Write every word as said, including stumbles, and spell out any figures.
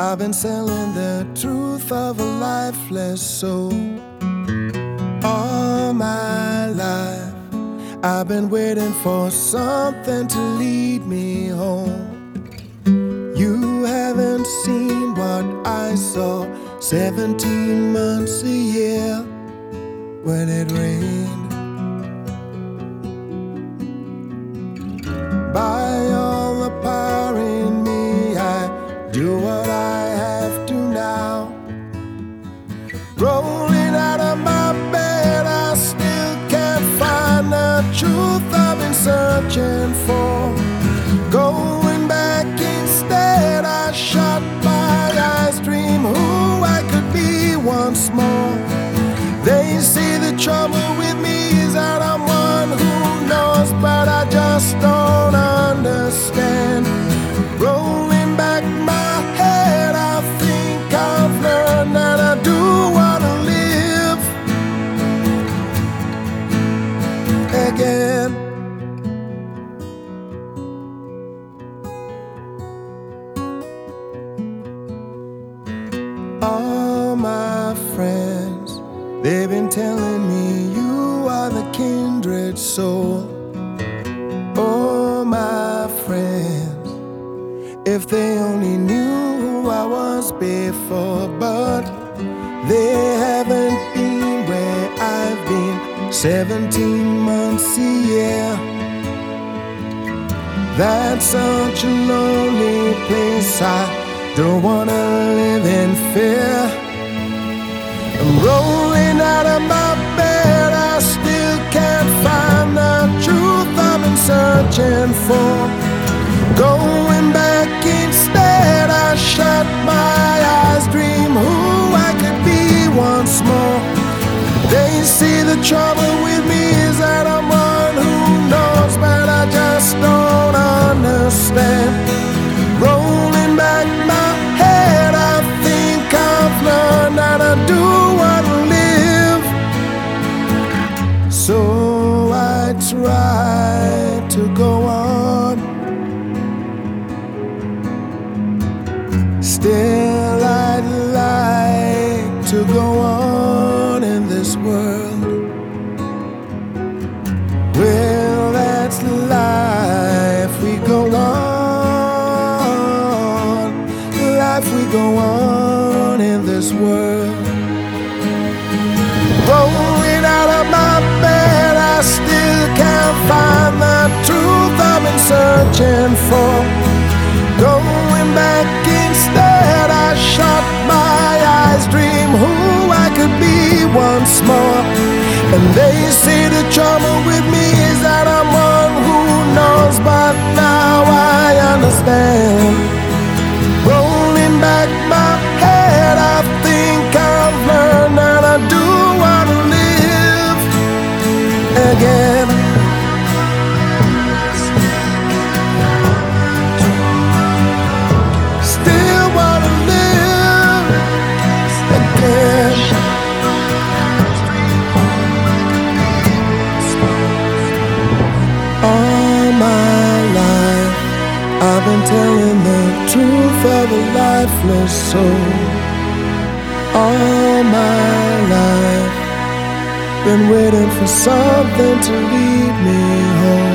I've been selling the truth of a lifeless soul. All my life I've been waiting for something to lead me home. You haven't seen what I saw seventeen months a year when it rained. By all the power in me, I do what I have to now. Rolling out of my bed, I still can't find the truth I've been searching for. Going back instead, I shut my eyes, dream who I could be once more. They say the trouble with me is that I'm one who knows, but I just don't understand. Rolling back my head, I think I've learned that I do want to live again. All my friends, they've been telling me you are the kindred soul. Oh, my friends, if they only knew who I was before, but they haven't been where I've been seventeen months a year. That's such a lonely place, I don't wanna live in fear. I'm rolling out of my bed, I still can't find the truth I've been searching for. Going back instead, I shut my eyes, dream who I could be once more. They say the trouble with me is that I'm one who knows, but I just don't understand. Rolling back my head, I think I've learned that I do want to live. So I try to go on. Still I'd like to go on in this world. Well, that's life, we go on. Life, we go on in this world. Rolling out of my bed, I still can't find the truth I've been searching for. Going back instead, I shut my eyes, dream who I could be once more. And they say the trouble with me is that I'm one who knows, but now I understand. Rolling back my head, I think I've learned that I do want to live again. Still want to live again. All my life I've been telling the truth of a lifeless soul. All my life been waiting for something to lead me home.